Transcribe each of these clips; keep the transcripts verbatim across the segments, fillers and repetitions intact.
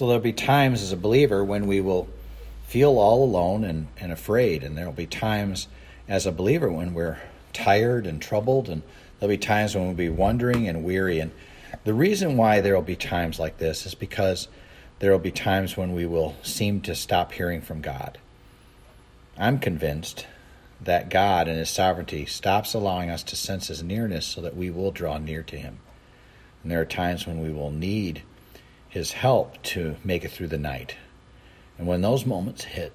So there'll be times as a believer when we will feel all alone and, and afraid, and there'll be times as a believer when we're tired and troubled, and there'll be times when we'll be wondering and weary. And the reason why there'll be times like this is because there'll be times when we will seem to stop hearing from God. I'm convinced that God in his sovereignty stops allowing us to sense his nearness so that we will draw near to him. And there are times when we will need his help to make it through the night. And when those moments hit,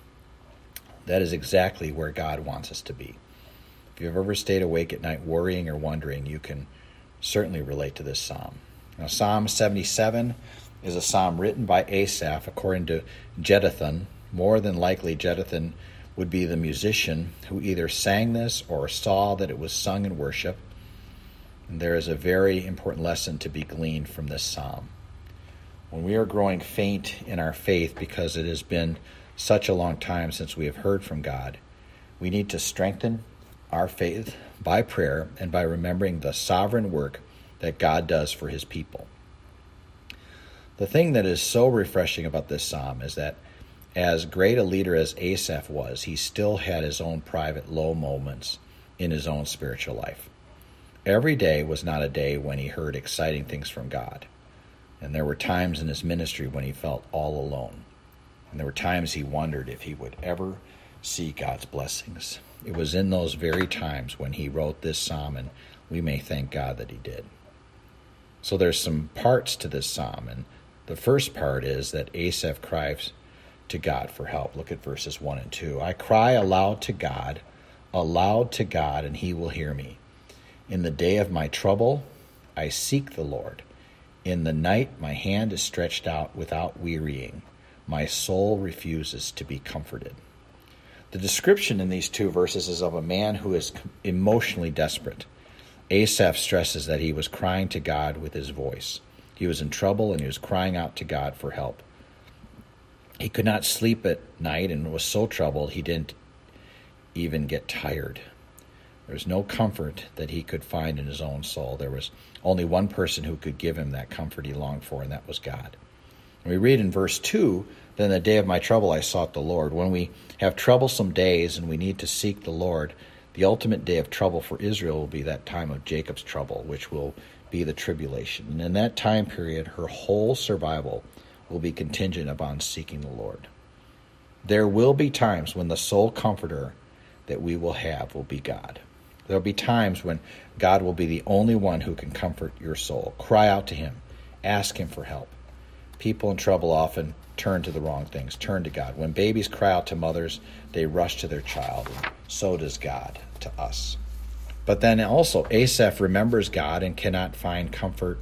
that is exactly where God wants us to be. If you've ever stayed awake at night worrying or wondering, you can certainly relate to this psalm. Now, Psalm seventy-seven is a psalm written by Asaph, according to Jeduthun. More than likely, Jeduthun would be the musician who either sang this or saw that it was sung in worship. And there is a very important lesson to be gleaned from this psalm. When we are growing faint in our faith because it has been such a long time since we have heard from God, we need to strengthen our faith by prayer and by remembering the sovereign work that God does for his people. The thing that is so refreshing about this psalm is that as great a leader as Asaph was, he still had his own private low moments in his own spiritual life. Every day was not a day when he heard exciting things from God. And there were times in his ministry when he felt all alone. And there were times he wondered if he would ever see God's blessings. It was in those very times when he wrote this psalm, and we may thank God that he did. So there's some parts to this psalm, and the first part is that Asaph cries to God for help. Look at verses one and two. I cry aloud to God, aloud to God, and he will hear me. In the day of my trouble, I seek the Lord. In the night, my hand is stretched out without wearying. My soul refuses to be comforted. The description in these two verses is of a man who is emotionally desperate. Asaph stresses that he was crying to God with his voice. He was in trouble and he was crying out to God for help. He could not sleep at night and was so troubled he didn't even get tired. There was no comfort that he could find in his own soul. There was only one person who could give him that comfort he longed for, and that was God. And we read in verse two, then the day of my trouble I sought the Lord. When we have troublesome days and we need to seek the Lord, the ultimate day of trouble for Israel will be that time of Jacob's trouble, which will be the tribulation. And in that time period, her whole survival will be contingent upon seeking the Lord. There will be times when the sole comforter that we will have will be God. There will be times when God will be the only one who can comfort your soul. Cry out to him. Ask him for help. People in trouble often turn to the wrong things. Turn to God. When babies cry out to mothers, they rush to their child. And so does God to us. But then also, Asaph remembers God and cannot find comfort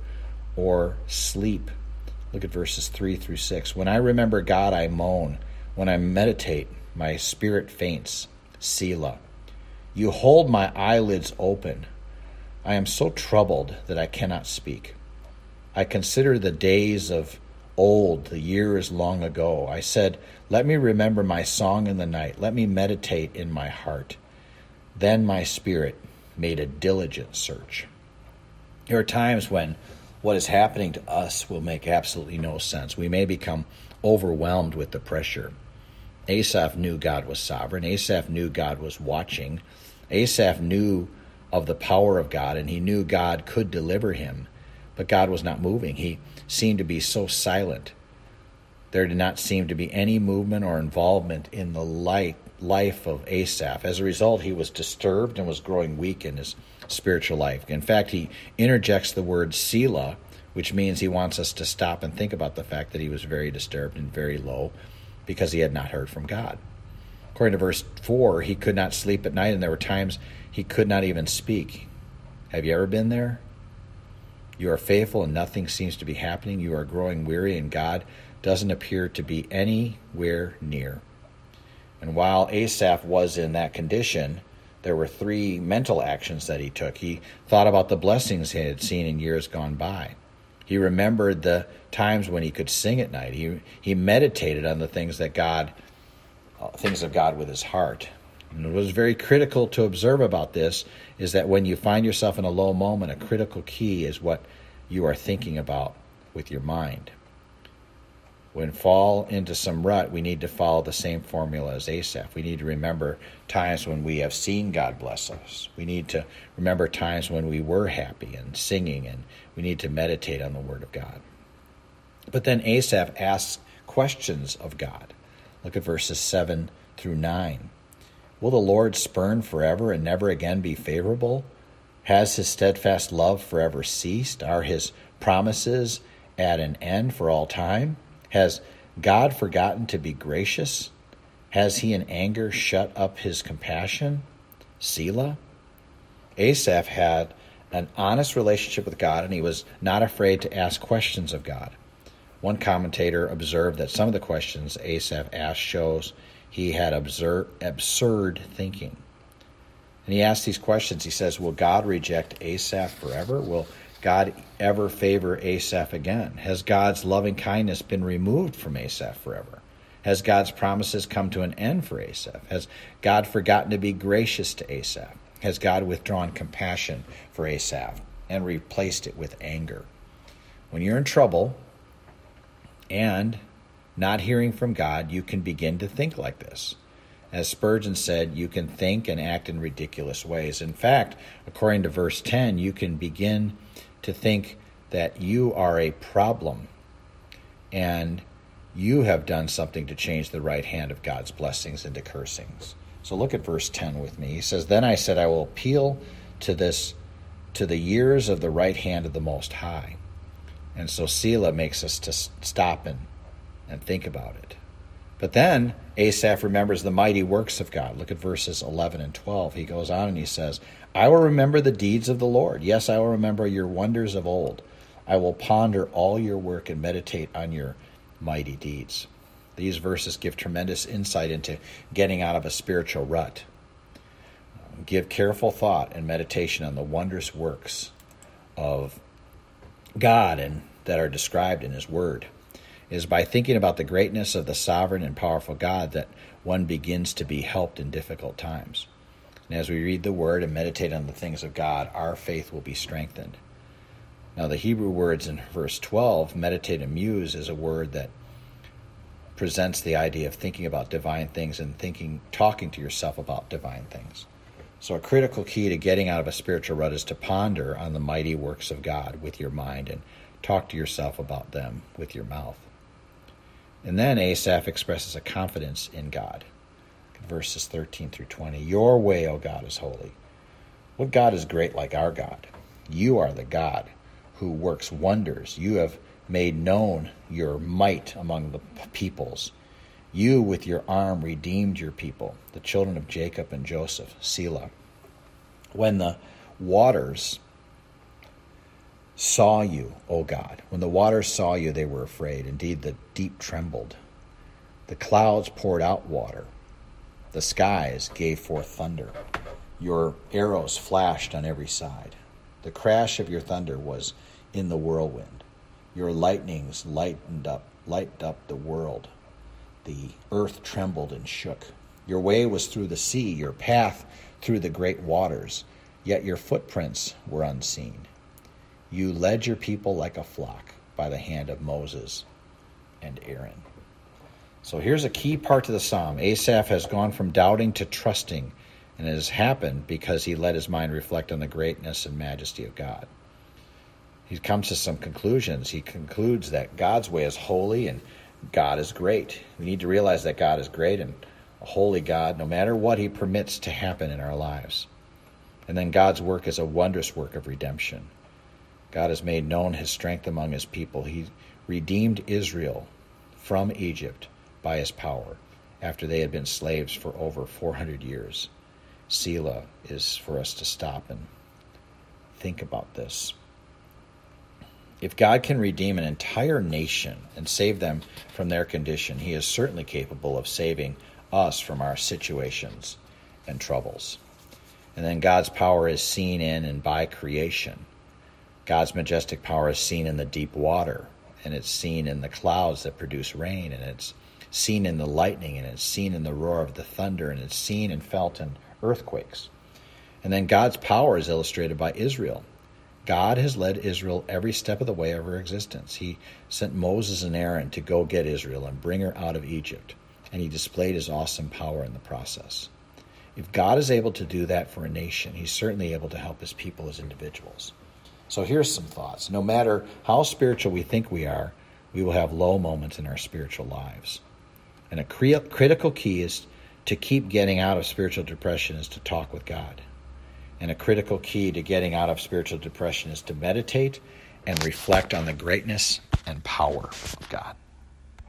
or sleep. Look at verses three through six. When I remember God, I moan. When I meditate, my spirit faints. Selah. You hold my eyelids open. I am so troubled that I cannot speak. I consider the days of old, the years long ago. I said, let me remember my song in the night. Let me meditate in my heart. Then my spirit made a diligent search. There are times when what is happening to us will make absolutely no sense. We may become overwhelmed with the pressure. Asaph knew God was sovereign. Asaph knew God was watching. Asaph knew of the power of God, and he knew God could deliver him. But God was not moving. He seemed to be so silent. There did not seem to be any movement or involvement in the light, life of Asaph. As a result, he was disturbed and was growing weak in his spiritual life. In fact, he interjects the word Selah, which means he wants us to stop and think about the fact that he was very disturbed and very low because he had not heard from God. According to verse four, he could not sleep at night, and there were times he could not even speak. Have you ever been there? You are faithful and nothing seems to be happening. You are growing weary and God doesn't appear to be anywhere near. And while Asaph was in that condition, there were three mental actions that he took. He thought about the blessings he had seen in years gone by. He remembered the times when he could sing at night. He he meditated on the things that God, uh, things of God with his heart. And what was very critical to observe about this is that when you find yourself in a low moment, a critical key is what you are thinking about with your mind. when fall into some rut, we need to follow the same formula as Asaph. We need to remember times when we have seen God bless us. We need to remember times when we were happy and singing, and we need to meditate on the Word of God. But then Asaph asks questions of God. Look at verses seven through nine. Will the Lord spurn forever and never again be favorable? Has his steadfast love forever ceased? Are his promises at an end for all time? Has God forgotten to be gracious? Has he in anger shut up his compassion? Selah? Asaph had an honest relationship with God, and he was not afraid to ask questions of God. One commentator observed that some of the questions Asaph asked shows he had absurd, absurd thinking. And he asked these questions. He says, will God reject Asaph forever? Will God ever favor Asaph again? Has God's loving kindness been removed from Asaph forever? Has God's promises come to an end for Asaph? Has God forgotten to be gracious to Asaph? Has God withdrawn compassion for Asaph and replaced it with anger? When you're in trouble and not hearing from God, you can begin to think like this. As Spurgeon said, you can think and act in ridiculous ways. In fact, according to verse ten, you can begin to think that you are a problem and you have done something to change the right hand of God's blessings into cursings. So look at verse ten with me. He says, then I said, I will appeal to this, to the years of the right hand of the Most High. And so Selah makes us to stop and, and think about it. But then Asaph remembers the mighty works of God. Look at verses eleven and twelve. He goes on and he says, I will remember the deeds of the Lord. Yes, I will remember your wonders of old. I will ponder all your work and meditate on your mighty deeds. These verses give tremendous insight into getting out of a spiritual rut. Give careful thought and meditation on the wondrous works of God and that are described in his word. It is by thinking about the greatness of the sovereign and powerful God that one begins to be helped in difficult times. And as we read the word and meditate on the things of God, our faith will be strengthened. Now, the Hebrew words in verse twelve, meditate and muse, is a word that presents the idea of thinking about divine things and thinking, talking to yourself about divine things. So a critical key to getting out of a spiritual rut is to ponder on the mighty works of God with your mind and talk to yourself about them with your mouth. And then Asaph expresses a confidence in God. Verses thirteen through twenty. Your way, O God, is holy. What God is great like our God? You are the God who works wonders. You have made known your might among the peoples. You with your arm redeemed your people, the children of Jacob and Joseph. Selah. When the waters saw you, O God, when the waters saw you, they were afraid. Indeed, the deep trembled. The clouds poured out water. The skies gave forth thunder. Your arrows flashed on every side. The crash of your thunder was in the whirlwind. Your lightnings lightened up, lighted up the world. The earth trembled and shook. Your way was through the sea, your path through the great waters, yet your footprints were unseen. You led your people like a flock by the hand of Moses and Aaron. So here's a key part to the psalm. Asaph has gone from doubting to trusting, and it has happened because he let his mind reflect on the greatness and majesty of God. He comes to some conclusions. He concludes that God's way is holy and God is great. We need to realize that God is great and a holy God, no matter what he permits to happen in our lives. And then God's work is a wondrous work of redemption. God has made known his strength among his people. He redeemed Israel from Egypt by his power after they had been slaves for over four hundred years. Selah is for us to stop and think about this. If God can redeem an entire nation and save them from their condition, he is certainly capable of saving us from our situations and troubles. And then God's power is seen in and by creation. God's majestic power is seen in the deep water, and it's seen in the clouds that produce rain, and it's seen in the lightning, and it's seen in the roar of the thunder, and it's seen and felt in earthquakes. And then God's power is illustrated by Israel. God has led Israel every step of the way of her existence. He sent Moses and Aaron to go get Israel and bring her out of Egypt, and he displayed his awesome power in the process. If God is able to do that for a nation, he's certainly able to help his people as individuals. So here's some thoughts. No matter how spiritual we think we are, we will have low moments in our spiritual lives. And a cre- critical key is to keep getting out of spiritual depression is to talk with God. And a critical key to getting out of spiritual depression is to meditate and reflect on the greatness and power of God.